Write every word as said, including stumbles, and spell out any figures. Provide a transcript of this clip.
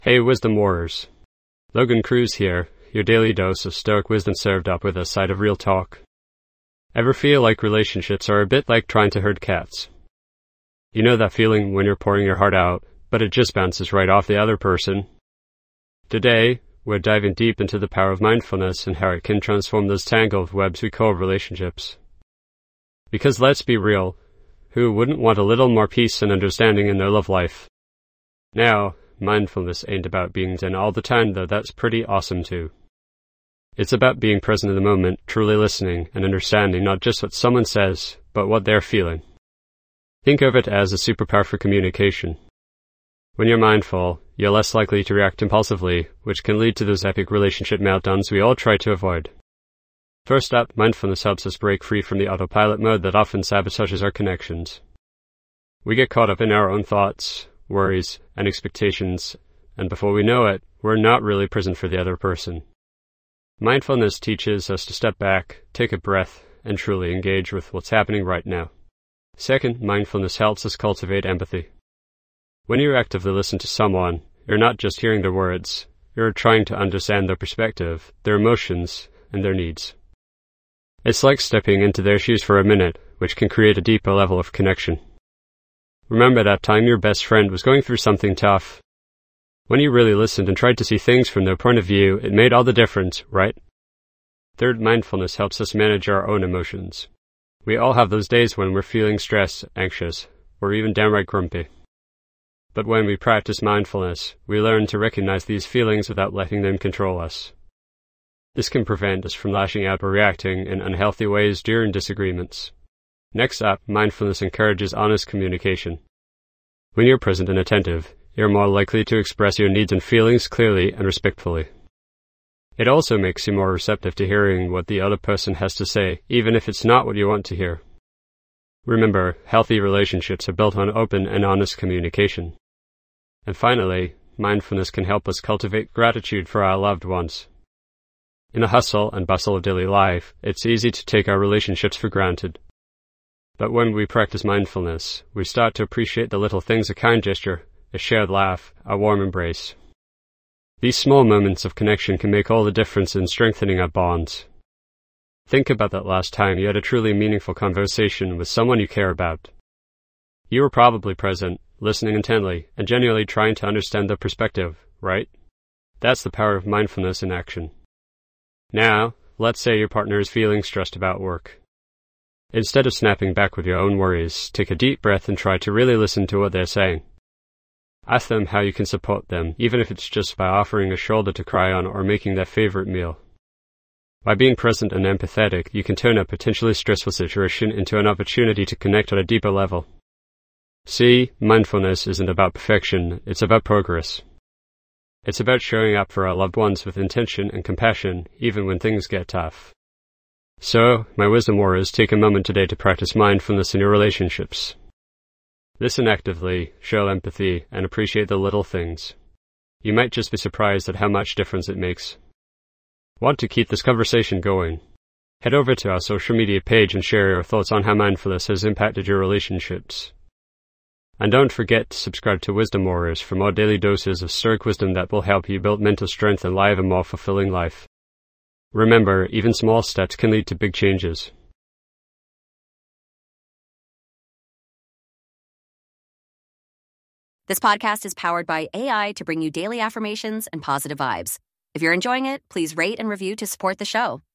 Hey, Wisdom Warriors. Logan Cruz here, your daily dose of stoic wisdom served up with a side of real talk. Ever feel like relationships are a bit like trying to herd cats? You know that feeling when you're pouring your heart out, but it just bounces right off the other person? Today, we're diving deep into the power of mindfulness and how it can transform those tangled webs we call relationships. Because let's be real, who wouldn't want a little more peace and understanding in their love life? Now, mindfulness ain't about being zen all the time, though that's pretty awesome too. It's about being present in the moment, truly listening and understanding not just what someone says, but what they're feeling. Think of it as a superpower for communication. When you're mindful, you're less likely to react impulsively, which can lead to those epic relationship meltdowns we all try to avoid. First up, mindfulness helps us break free from the autopilot mode that often sabotages our connections. We get caught up in our own thoughts, worries, and expectations, and before we know it, we're not really present for the other person. Mindfulness teaches us to step back, take a breath, and truly engage with what's happening right now. Second, mindfulness helps us cultivate empathy. When you actively listen to someone, you're not just hearing their words, you're trying to understand their perspective, their emotions, and their needs. It's like stepping into their shoes for a minute, which can create a deeper level of connection. Remember that time your best friend was going through something tough? When you really listened and tried to see things from their point of view, it made all the difference, right? Third, mindfulness helps us manage our own emotions. We all have those days when we're feeling stressed, anxious, or even downright grumpy. But when we practice mindfulness, we learn to recognize these feelings without letting them control us. This can prevent us from lashing out or reacting in unhealthy ways during disagreements. Next up, mindfulness encourages honest communication. When you're present and attentive, you're more likely to express your needs and feelings clearly and respectfully. It also makes you more receptive to hearing what the other person has to say, even if it's not what you want to hear. Remember, healthy relationships are built on open and honest communication. And finally, mindfulness can help us cultivate gratitude for our loved ones. In the hustle and bustle of daily life, it's easy to take our relationships for granted. But when we practice mindfulness, we start to appreciate the little things: a kind gesture, a shared laugh, a warm embrace. These small moments of connection can make all the difference in strengthening our bonds. Think about that last time you had a truly meaningful conversation with someone you care about. You were probably present, listening intently, and genuinely trying to understand their perspective, right? That's the power of mindfulness in action. Now, let's say your partner is feeling stressed about work. Instead of snapping back with your own worries, take a deep breath and try to really listen to what they're saying. Ask them how you can support them, even if it's just by offering a shoulder to cry on or making their favorite meal. By being present and empathetic, you can turn a potentially stressful situation into an opportunity to connect on a deeper level. See, mindfulness isn't about perfection, it's about progress. It's about showing up for our loved ones with intention and compassion, even when things get tough. So, my wisdom warriors, take a moment today to practice mindfulness in your relationships. Listen actively, show empathy, and appreciate the little things. You might just be surprised at how much difference it makes. Want to keep this conversation going? Head over to our social media page and share your thoughts on how mindfulness has impacted your relationships. And don't forget to subscribe to Wisdom Warriors for more daily doses of stoic wisdom that will help you build mental strength and live a more fulfilling life. Remember, even small steps can lead to big changes. This podcast is powered by A I to bring you daily affirmations and positive vibes. If you're enjoying it, please rate and review to support the show.